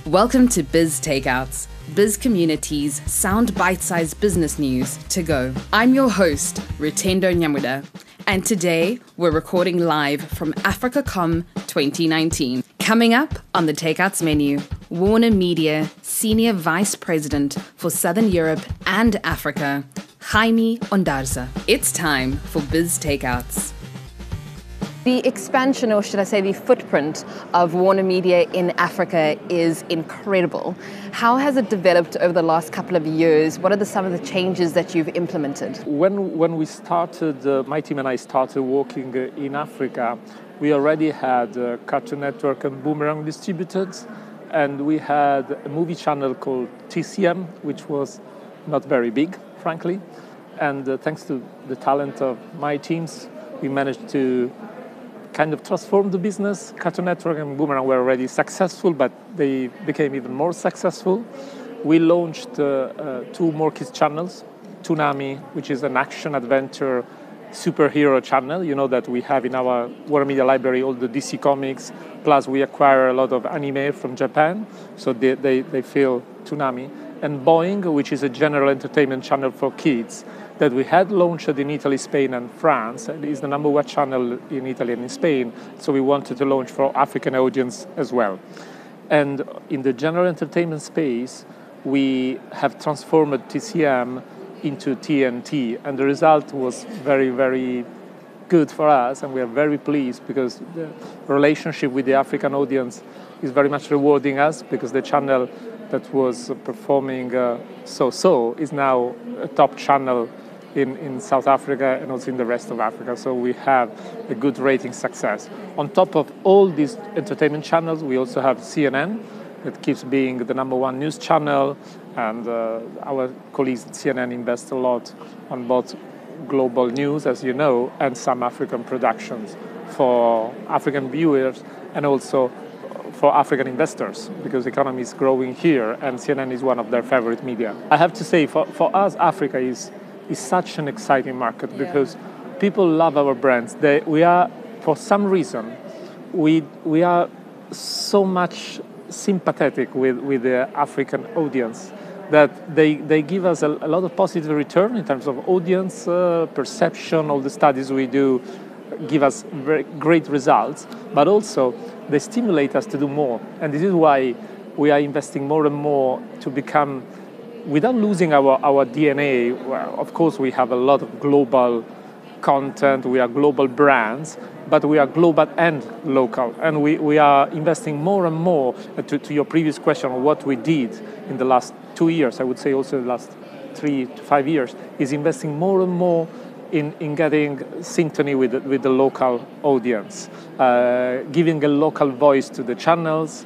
Welcome to Biz Takeouts, Biz Community's sound bite-sized business news to go. I'm your host, Rutendo Nyamuda, and today we're recording live from AfricaCom 2019. Coming up on the Takeouts menu, Warner Media Senior Vice President for Southern Europe and Africa, Jaime Ondarza. It's time for Biz Takeouts. The expansion, or should I say the footprint of Warner Media in Africa is incredible. How has it developed over the last couple of years? What are some of the changes that you've implemented? When we started, my team and I started working in Africa, we already had Cartoon Network and Boomerang distributed, and we had a movie channel called TCM, which was not very big, frankly. And thanks to the talent of my teams, we managed to kind of transform the business. Cartoon Network and Boomerang were already successful, but they became even more successful. We launched two more kids channels, Toonami, which is an action-adventure superhero channel, you know, that we have in our Warner Media library, all the DC comics, plus we acquire a lot of anime from Japan, so they feel Toonami. And Boing, which is a general entertainment channel for kids, that we had launched in Italy, Spain, and France. It is the number one channel in Italy and in Spain, so we wanted to launch for African audience as well. And in the general entertainment space, we have transformed TCM into TNT, and the result was very, very good for us, and we are very pleased because the relationship with the African audience is very much rewarding us, because the channel that was performing so-so is now a top channel in South Africa and also in the rest of Africa. So we have a good rating success. On top of all these entertainment channels, we also have CNN that keeps being the number one news channel, and our colleagues at CNN invest a lot on both global news, as you know, and some African productions for African viewers and also for African investors, because the economy is growing here and CNN is one of their favorite media. I have to say, for us, Africa is such an exciting market because people love our brands. We are, for some reason, we are so much sympathetic with the African audience that they give us a lot of positive return in terms of audience perception. All the studies we do give us very great results, but also they stimulate us to do more. And this is why we are investing more and more to become, without losing our DNA. Well, of course, we have a lot of global content, we are global brands, but we are global and local. And we are investing more and more, to your previous question on what we did in the last 2 years, I would say also the last 3 to 5 years, is investing more and more in getting synchrony with the local audience, giving a local voice to the channels,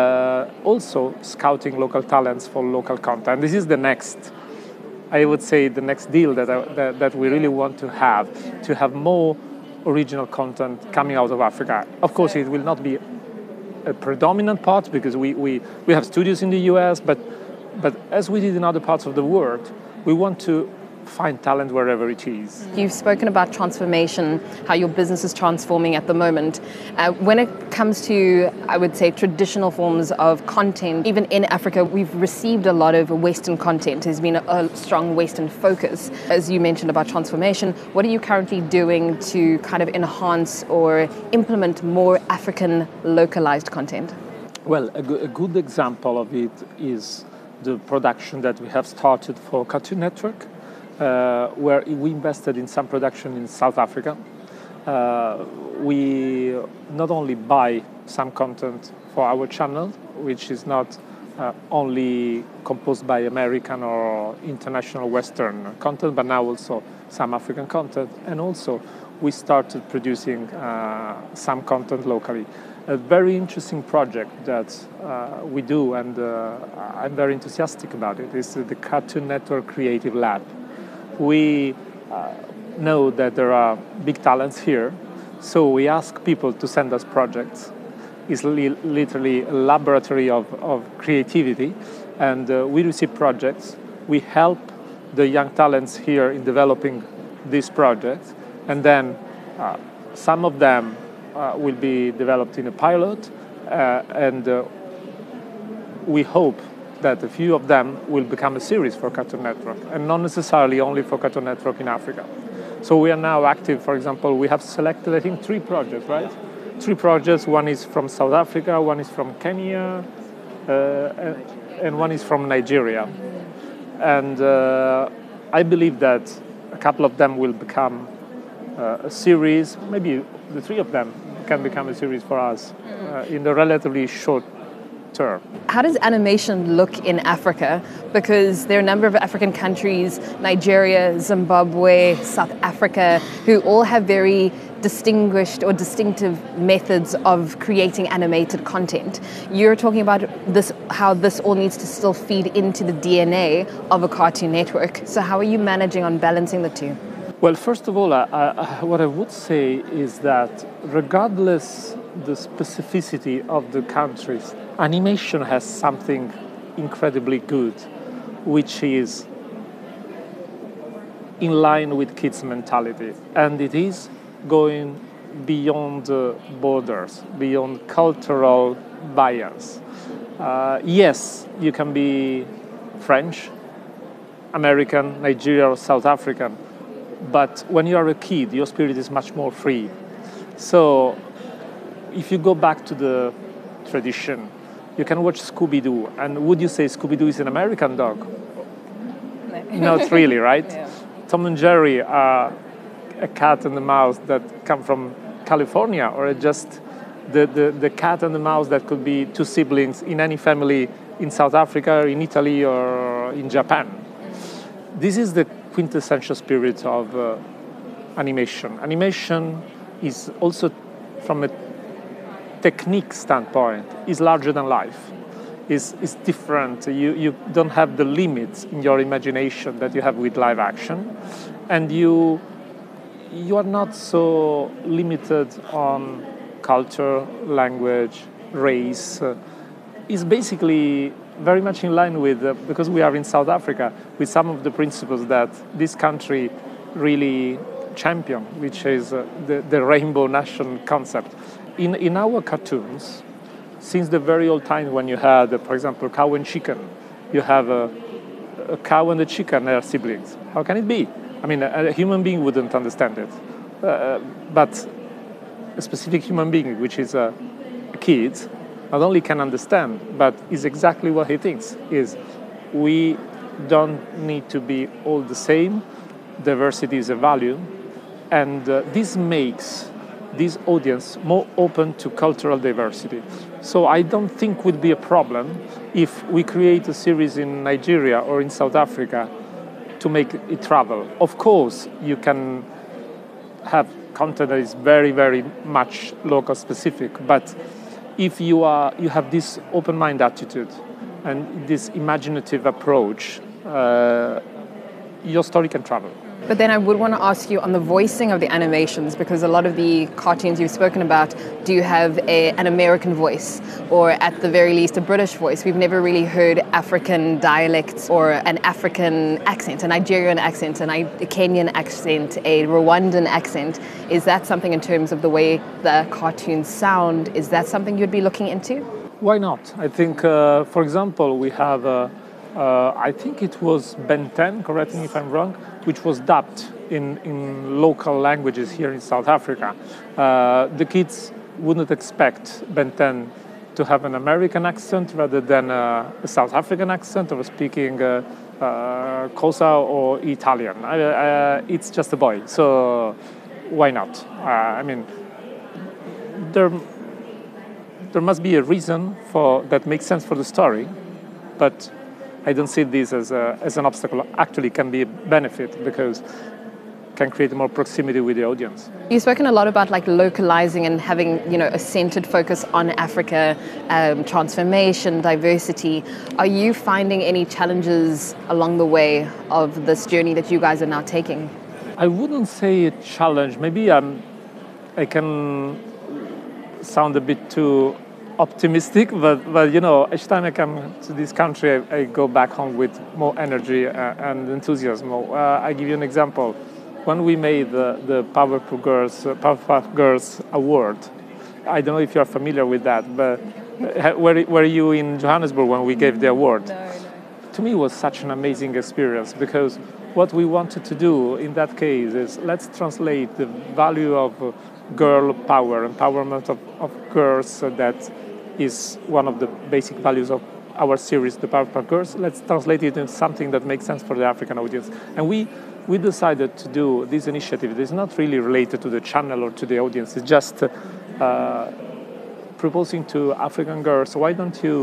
also scouting local talents for local content. This is the next, I would say, the next deal that we really want to have more original content coming out of Africa. Of course, it will not be a predominant part because we have studios in the US, but as we did in other parts of the world, we want to find talent wherever it is. You've spoken about transformation, how your business is transforming at the moment. When it comes to, I would say, traditional forms of content, even in Africa, we've received a lot of Western content. There's been a strong Western focus. As you mentioned about transformation, what are you currently doing to kind of enhance or implement more African localized content? Well, a good example of it is the production that we have started for Cartoon Network, where we invested in some production in South Africa. We not only buy some content for our channel, which is not only composed by American or international Western content, but now also some African content. And also we started producing some content locally. A very interesting project that we do, and I'm very enthusiastic about it, is the Cartoon Network Creative Lab. We know that there are big talents here, so we ask people to send us projects. It's literally a laboratory of creativity, and we receive projects. We help the young talents here in developing these projects, and then some of them will be developed in a pilot, and we hope that a few of them will become a series for Cartoon Network, and not necessarily only for Cartoon Network in Africa. So we are now active. For example, we have selected, I think, 3 projects, right? 3 projects. One is from South Africa, one is from Kenya, and one is from Nigeria. And I believe that a couple of them will become a series. Maybe the 3 of them can become a series for us in the relatively short term. How does animation look in Africa? Because there are a number of African countries, Nigeria, Zimbabwe, South Africa, who all have very distinguished or distinctive methods of creating animated content. You're talking about this, how this all needs to still feed into the DNA of a Cartoon Network. So how are you managing on balancing the two? Well, first of all, what I would say is that regardless the specificity of the countries, animation has something incredibly good, which is in line with kids' mentality. And it is going beyond borders, beyond cultural bias. Yes, you can be French, American, Nigerian, or South African, but when you are a kid, your spirit is much more free. So if you go back to the tradition, you can watch Scooby-Doo, and would you say Scooby-Doo is an American dog? No. Not really, right? Yeah. Tom and Jerry are a cat and a mouse that come from California, or just the cat and the mouse that could be 2 siblings in any family in South Africa, in Italy, or in Japan. This is the quintessential spirit of animation. Animation is also, from a technique standpoint, is larger than life. Is different. You don't have the limits in your imagination that you have with live action, and you are not so limited on culture, language, race. It's basically very much in line with, because we are in South Africa, with some of the principles that this country really champion, which is the rainbow nation concept. In our cartoons, since the very old time when you had, for example, cow and chicken, you have a cow and a chicken are siblings. How can it be? I mean, a human being wouldn't understand it. But a specific human being, which is a kid, not only can understand, but is exactly what he thinks, is we don't need to be all the same. Diversity is a value. And this makes this audience more open to cultural diversity. So I don't think would be a problem if we create a series in Nigeria or in South Africa to make it travel. Of course, you can have content that is very, very much local specific, but if you have this open mind attitude and this imaginative approach, your story can travel. But then I would want to ask you on the voicing of the animations, because a lot of the cartoons you've spoken about do have an American voice, or at the very least a British voice. We've never really heard African dialects or an African accent, a Nigerian accent, a Kenyan accent, a Rwandan accent. Is that something in terms of the way the cartoons sound? Is that something you'd be looking into? Why not? I think, for example, we have, I think it was Ben 10, correct me if I'm wrong, which was dubbed in local languages here in South Africa. The kids wouldn't expect Ben 10 to have an American accent rather than a South African accent, or speaking Xhosa or Italian. It's just a boy, so why not? I mean, there must be a reason for that makes sense for the story, but I don't see this as an obstacle. Actually, can be a benefit because can create more proximity with the audience. You've spoken a lot about like localizing and having, a centered focus on Africa, transformation, diversity. Are you finding any challenges along the way of this journey that you guys are now taking? I wouldn't say a challenge. Maybe I can sound a bit too optimistic, but each time I come to this country, I go back home with more energy and enthusiasm. I give you an example. When we made the Powerpuff Girls Award, I don't know if you're familiar with that, but were you in Johannesburg when we gave the award? No. To me, it was such an amazing experience, because what we wanted to do in that case is let's translate the value of girl power, empowerment of girls. That is one of the basic values of our series, The Powerpuff Girls. Let's translate it into something that makes sense for the African audience. And we decided to do this initiative. It's not really related to the channel or to the audience. It's just proposing to African girls, why don't you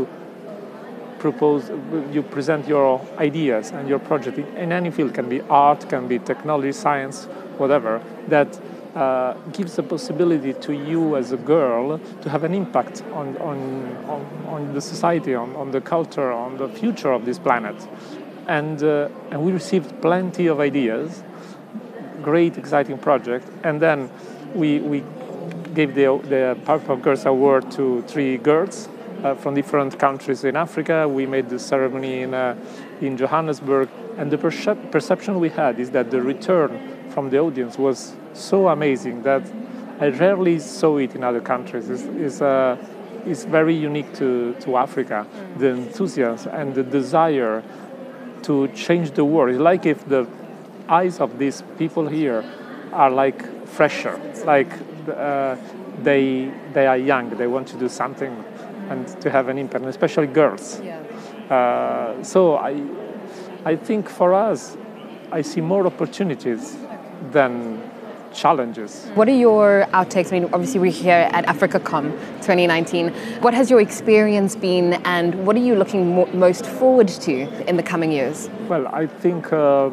present your ideas and your project in any field, can be art, can be technology, science, whatever, that gives the possibility to you as a girl to have an impact on the society, on the culture, on the future of this planet. And we received plenty of ideas, great, exciting project, and then we gave the Powerpuff Girls Award to 3 girls from different countries in Africa. We made the ceremony in Johannesburg, and the perception we had is that the return from the audience was so amazing that I rarely saw it in other countries. It's very unique to Africa, the enthusiasm and the desire to change the world. It's like if the eyes of these people here are like fresher, like they are young, they want to do something and to have an impact, especially girls. Yeah. So I think for us, I see more opportunities than challenges. What are your outtakes? I mean, obviously we're here at AfricaCom 2019. What has your experience been, and what are you looking most forward to in the coming years? Well, I think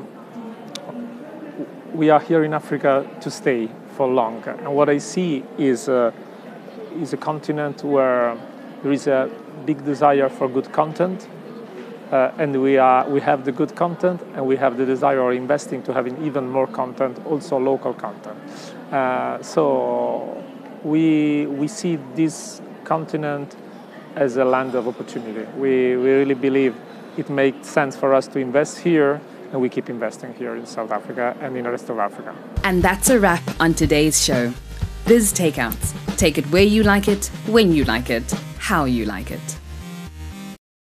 we are here in Africa to stay for long. And what I see is a continent where there is a big desire for good content, and we have the good content, and we have the desire of investing to having even more content, also local content. So we see this continent as a land of opportunity. We really believe it makes sense for us to invest here, and we keep investing here in South Africa and in the rest of Africa. And that's a wrap on today's show. Biz Takeouts. Take it where you like it, when you like it, how you like it.